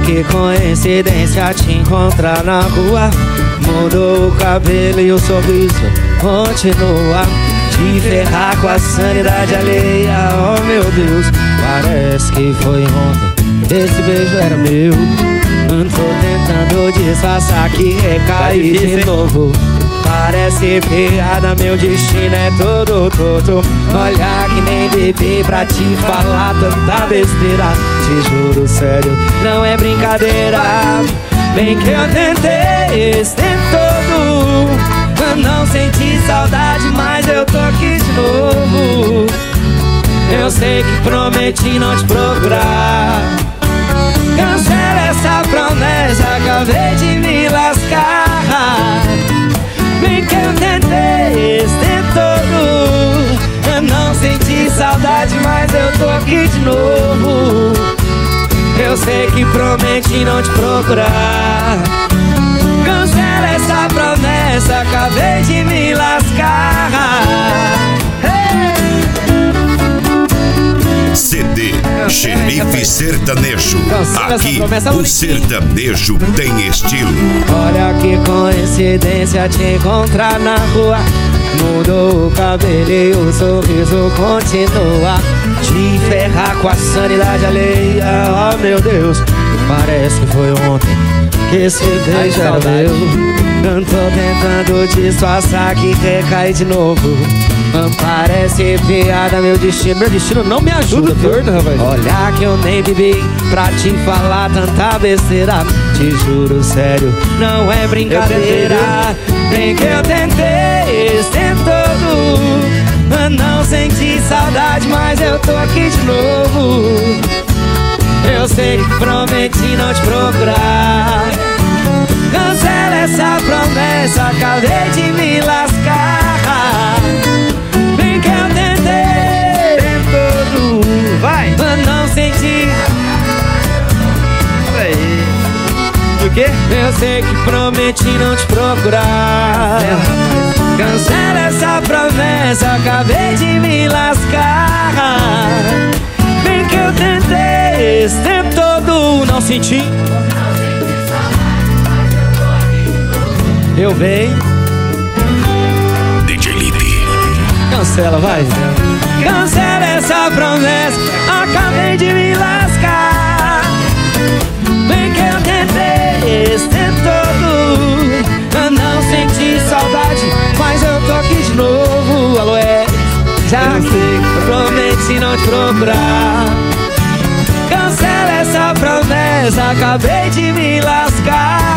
que coincidência te encontrar na rua. Mudou o cabelo e o sorriso continua. Te ferrar com a sanidade alheia, oh meu Deus. Parece que foi ontem, esse beijo era meu. Tô tentando disfarçar que recaí de novo. Parece piada, meu destino é todo torto. Olhar que nem bebê pra te falar tanta besteira. Te juro sério, não é brincadeira. Bem que eu tentei esse tempo todo. Não senti saudade, mas eu tô aqui de novo. Eu sei que prometi não te procurar. Cancela essa promessa, acabei de me lascar. Bem que eu tentei esse tempo todo. Eu não senti saudade, mas eu tô aqui de novo. Eu sei que prometi não te procurar. Cancela essa promessa, acabei de me lascar. CD Xerife Sertanejo. Aqui o sertanejo tem estilo. Olha que coincidência te encontrar na rua. Mudou o cabelo e o sorriso continua. Te ferrar com a sanidade alheia, oh meu Deus. Parece que foi ontem que esse beijo era meu. Eu tô tentando disfarçar que recai de novo. Parece piada, meu destino não me ajuda, torto, rapaz. Olha que eu nem bebi pra te falar tanta besteira. Te juro sério, não é brincadeira. Bem que eu tentei esse tempo todo. Não senti saudade, mas eu tô aqui de novo. Eu sei que prometi não te procurar. Cancela essa promessa, acabei de me lascar. Bem que eu tentei o tempo todo. Vai! Não senti. Aí. O quê? Eu sei que prometi não te procurar. Cancela essa promessa, acabei de me lascar. Bem que eu tentei esse tempo todo. Não senti. Eu venho. DJ Lipe. Cancela, vai. Cancela essa promessa, acabei de me lascar. Bem que eu tentei esse tempo todo. Eu não senti saudade, mas eu tô aqui de novo. Alô, já sei, prometi não te procurar. Cancela essa promessa, acabei de me lascar.